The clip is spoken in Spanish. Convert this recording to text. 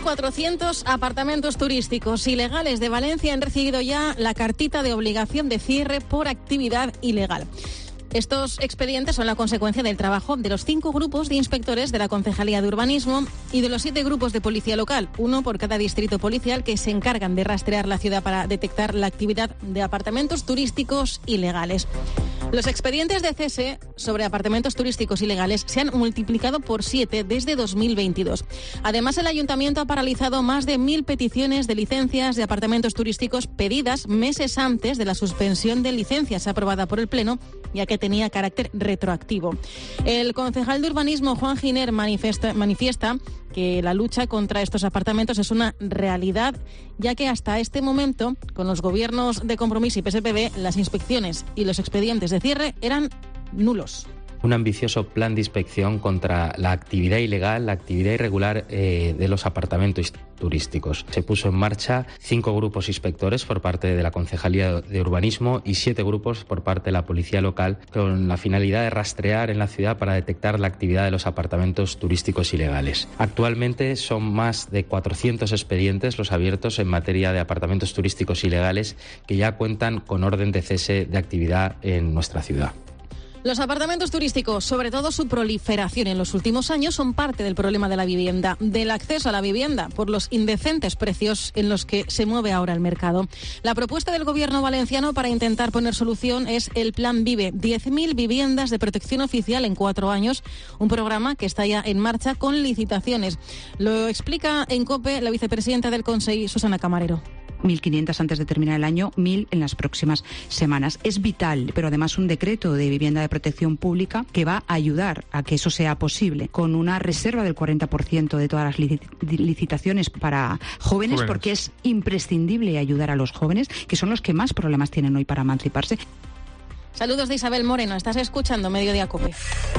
1.400 apartamentos turísticos ilegales de Valencia han recibido ya la cartita de obligación de cierre por actividad ilegal. Estos expedientes son la consecuencia del trabajo de los 5 grupos de inspectores de la Concejalía de Urbanismo y de los 7 grupos de policía local, uno por cada distrito policial, que se encargan de rastrear la ciudad para detectar la actividad de apartamentos turísticos ilegales. Los expedientes de cese sobre apartamentos turísticos ilegales se han multiplicado por 7 desde 2022. Además, el Ayuntamiento ha paralizado más de 1.000 peticiones de licencias de apartamentos turísticos pedidas meses antes de la suspensión de licencias aprobada por el Pleno, ya que tenía carácter retroactivo. El concejal de Urbanismo, Juan Giner, manifiesta que la lucha contra estos apartamentos es una realidad, ya que hasta este momento, con los gobiernos de Compromís y PSPB, las inspecciones y los expedientes de cierre eran nulos. Un ambicioso plan de inspección contra la actividad ilegal, la actividad irregular de los apartamentos turísticos. Se puso en marcha 5 grupos inspectores por parte de la Concejalía de Urbanismo y 7 grupos por parte de la Policía Local, con la finalidad de rastrear en la ciudad para detectar la actividad de los apartamentos turísticos ilegales. Actualmente son más de 400 expedientes los abiertos en materia de apartamentos turísticos ilegales que ya cuentan con orden de cese de actividad en nuestra ciudad. Los apartamentos turísticos, sobre todo su proliferación en los últimos años, son parte del problema de la vivienda, del acceso a la vivienda, por los indecentes precios en los que se mueve ahora el mercado. La propuesta del Gobierno valenciano para intentar poner solución es el Plan Vive, 10.000 viviendas de protección oficial en 4 años, un programa que está ya en marcha con licitaciones. Lo explica en COPE la vicepresidenta del Consell, Susana Camarero. 1.500 antes de terminar el año, 1.000 en las próximas semanas. Es vital, pero además un decreto de vivienda de protección pública que va a ayudar a que eso sea posible, con una reserva del 40% de todas las licitaciones para jóvenes, porque es imprescindible ayudar a los jóvenes, que son los que más problemas tienen hoy para emanciparse. Saludos de Isabel Moreno, estás escuchando Mediodía COPE.